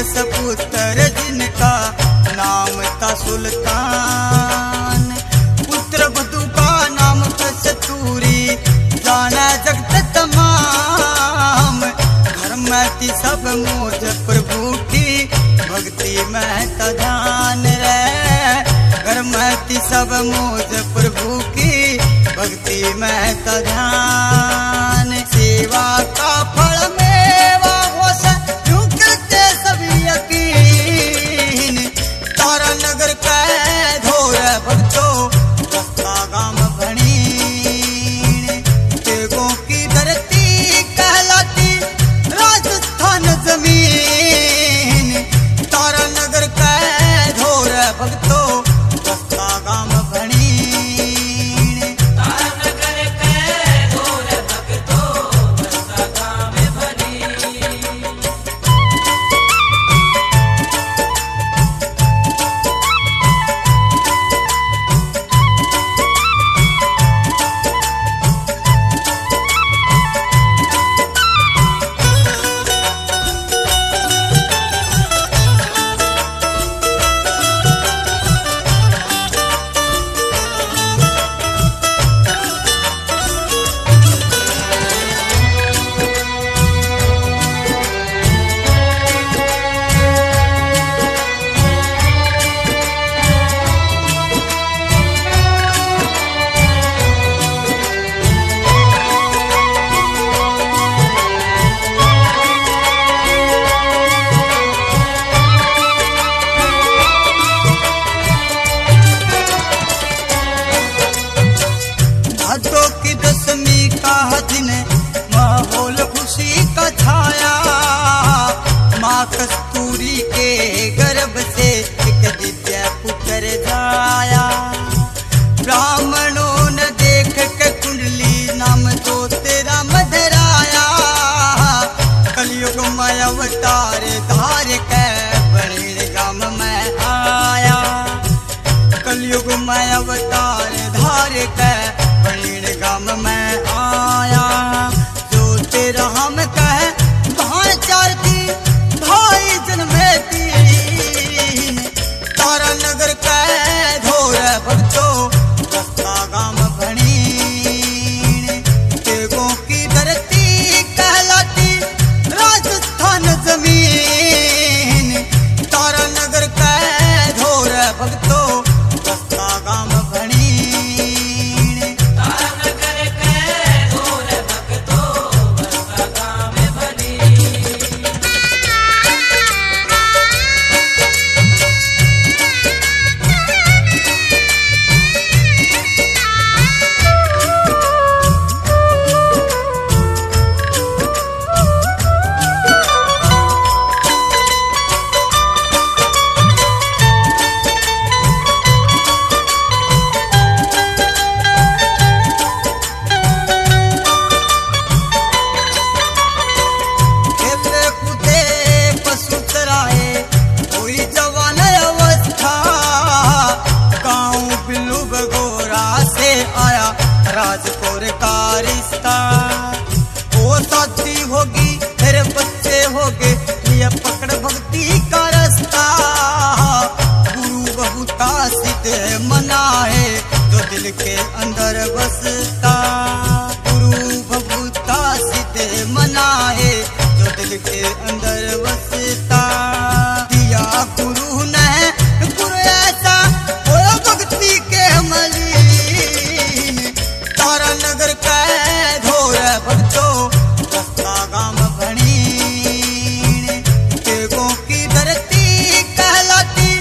सपुत्र जिनका नाम था सुल्तान। पुत्र वधु का नाम कस्तूरी, जाना जगत तमाम। घर में थी सब मोज प्रभु की, भक्ति में था ध्यान रे। घर में थी सब मोज प्रभु की, भक्ति में था ध्यान। सेवा का फल मेवा हो यूं करते सभी यकीन। तारा नगर का धोर भक्तो रस्ता गाम भणीन। तेगों की धरती कहलाती राजस्थान जमीन। तारा नगर का धोर भक्तो रस्ता गाम भणीन। भादों की दशमी का दिन माहौल खुशी का छाया। माँ कस्तूरी के गर्भ से एक दिव्य पुत्र जाया। ब्राह्मणों ने देख के कुंडली नाम तो तेरा मधराया। कलयुग में अवतार धार के बड़े गाम में आया। कलयुग में अवतार धार के गाम में आया। जो तेरा हम कहे भाईचार की भाई जन्मे तीन। तारा नगर का धोर भक्तो रस्ता गाम भणीन। तेगों की धरती कहलाती राजस्थान जमीन। तारा नगर का धोर भक्तो रस्ता गाम भणीन। राजपुर का रिश्ता वो शादी होगी फिर बच्चे होगे, ये पकड़ भक्ति का रास्ता। गुरु बहुता सीधे मनाए जो दिल के अंदर बसता। गुरु बहुता सीधे मनाए जो दिल के अंदर बसता। दिया गुरु ने गुरु ऐसा वो भक्ति के मली। तारा नगर का धोर भक्तो रस्ता गाम भणीन। तेगों की धरती कहलाती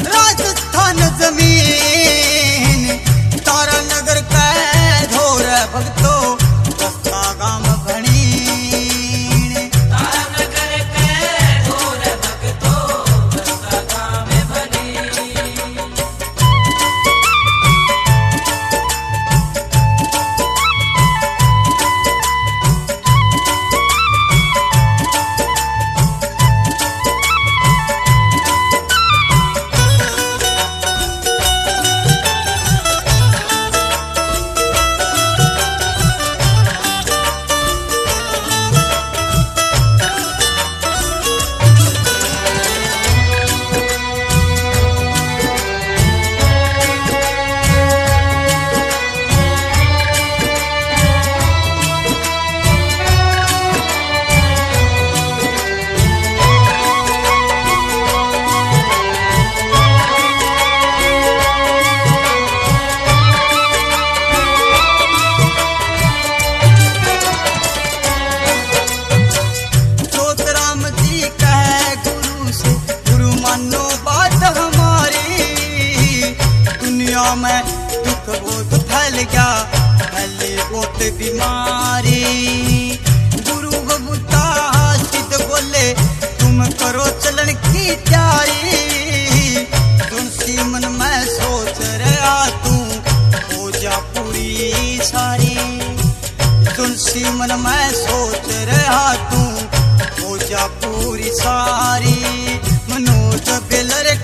राजस्थान जमीन। तारा नगर का धोर छाया फैले बहुत बीमारी। गुरु बबूता सिद्ध बोले तुम करो चलन की तैयारी। तुलसी मन में सोच रहा तू हो जा पूरी सारी। तुलसी मन में सोच रहा तू हो जा पूरी सारी। मनोज बेलर